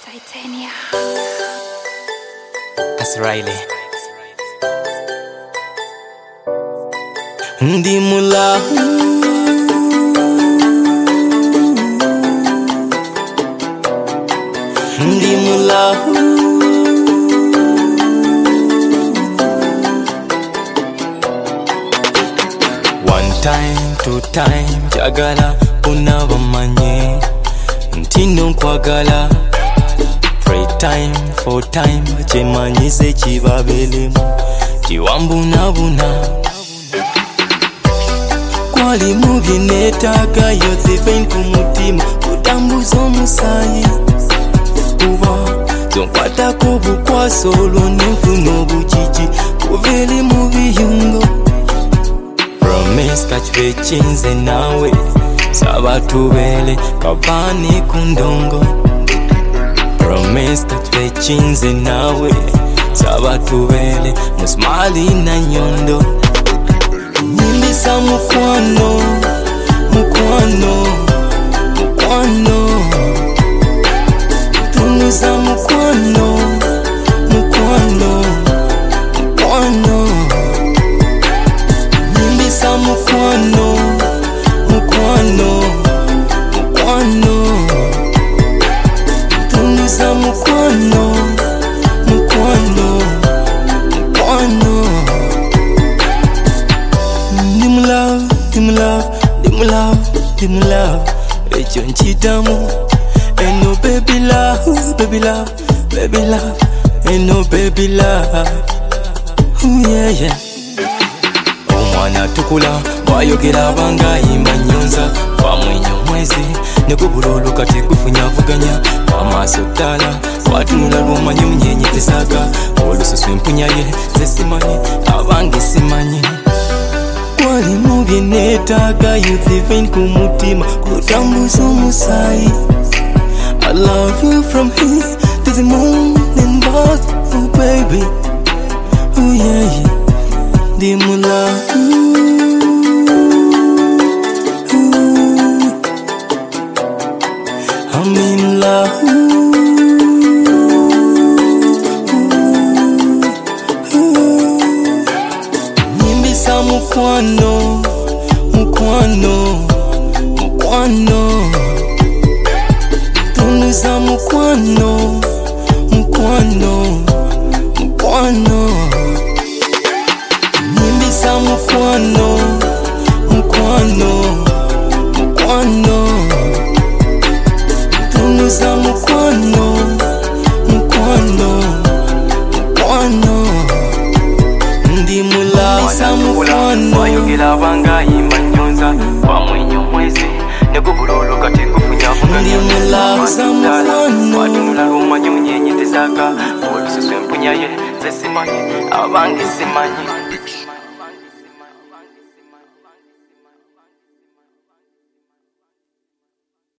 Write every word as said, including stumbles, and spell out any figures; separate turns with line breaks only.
Titania.
That's Riley. Ndi mula Ndi mula One time, two time, jagala unaba manye ntino nkwagala. Three time, four time, chemanyize chibabelemu chiwambunabuna. Kwali mubi netaka yote vein kumutima kutambuza omusayi kuba zonkwata kubukwa solo nenfuna obukiki kuveli mu biyungo. Promise kachibe chinze nawe saba tubele kabani kundongo. Promise kachibe chinze nawe saba tubele musmali na nyondo. Nimbisa mukwano, mukwano, mukwano. Tunuza mukwano, mukwano, mukwano. Nimbisa mukwano, mukwano, mukwano. Tunuza mukwano, mukwano, mukwano. Dim love, dim love, dim love, dim love. Echo nchitamu. Ain't no baby love, baby love, baby love. Ain't no baby love. Ooh yeah yeah. Omwana tukula bayogera banga imanyonza bamwenyo mwezi nekubulolo kati kufunyavuganya amaso tala watunula lwomanyi munyenyi tesaga olususu empunya ye zesimanyi abange simanyi. Kwali mubi netaka youth vein kumutima kutambuza omusayi. I love you from here to the moon and back, oh baby. Oh yeah yeah. Ndi mula I'm in love. Nimbisa mukwano, mukwano, mukwano. Tunuza mukwano, mukwano, mukwano. Nimbisa mukwano, mukwano, mukwano. Tunuza mukwano, mukwano, mukwano. Ndi mulasa mukwano bayogera banga imanyonza bamwenyo mwezi nekubulolo kati kufunyavuganya. Ndi mulasa mukwano watunula lwomanyi munyenyi tesaga olususu empunya ye zesimanyi abange simanyi.